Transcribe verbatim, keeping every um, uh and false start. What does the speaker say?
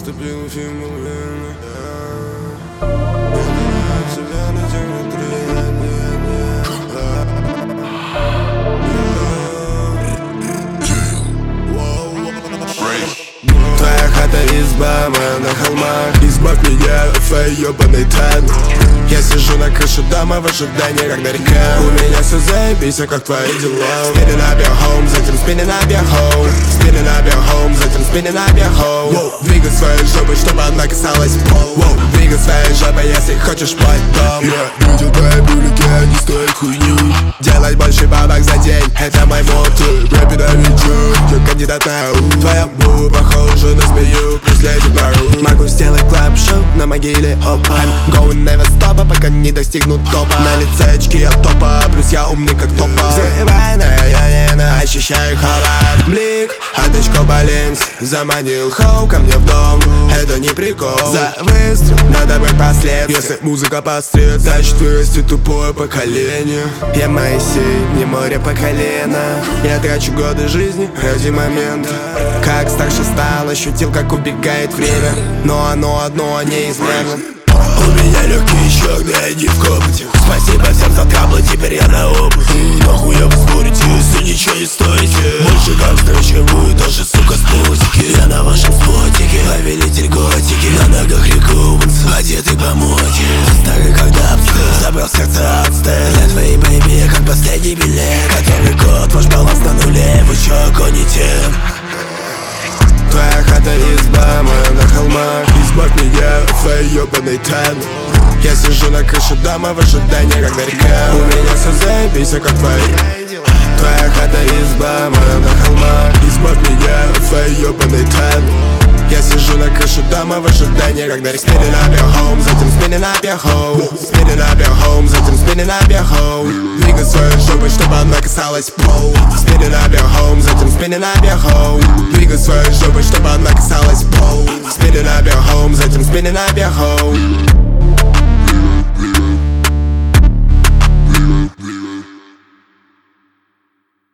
наступил фильм время. Меняю себя на Твоя хата, изба моя на холмах. Избавь меня от твоей ебаной тайны. Я сижу на крыше дома в ожидании, когда река. У меня все заебись, а как твои дела? Spinning up your home, затем spinning up your home. Spinning up your home, затем spinning up your home. Wow. Двигай своей жопой, чтобы она касалась пол. Wow. Двигай своей жопой, если хочешь мой дом. Я видел твои бюлики, они стоят хуйню. Делать больше бабок за день, это мой мотив. Рэпи на видео, я кандидат на ау. Твоя бу похожа на змею, пусть летит на ру. Могу сделать клэп-шоу на могиле, оп. I'm going never stop, пока не достигну топа. На лице очки от топа, плюс я умный как топа. Взрывайная, я не ощущаю халат. Блик, от очков Баленс заманил хоу ко мне в дом. Это не прикол, за выстрел надо быть последствия. Если музыка пострет, значит вырастет тупое поколение. Я Моисей, не море по колено. Я трачу годы жизни ради момента. Как старше стал, ощутил, как убегает время. Но оно одно неизменно. У меня легкие щеки, иди в комнате. Спасибо всем за траблы, теперь я на опыте. Нахуя вы спорите, если ничего не стоите? Больше гангстера, чем вы, даже, сука, спутики. Я на вашем спотике, повелитель готики. На ногах рекубанс, одетый по моде. Старый как дабстеп, забрал сердце отстеп. Для твоей бэйби, как последний билет. Который год, ваш баланс на нуле. Вы чё гоните? Твоя хата, изба моя на холмах. Избавь меня от твоей ебаной тайны. Я сижу на крыше дома в ожидании, когда река. У меня все заебись, а как твои. Твоя хата, изба моя на холмах. Избавь меня от твоей ебаной тайны. Я сижу на крыше дома в ожидании, когда река. Spinning up your home, затем spinning up your home. Spinning up your home, затем spinning up your home. Двигай своей жопой, чтобы она касалась пол. Spinning up your home, затем spinning up your home. Двигай своей жопой, чтобы она касалась пол. Spinning up your home, затем spinning up your home.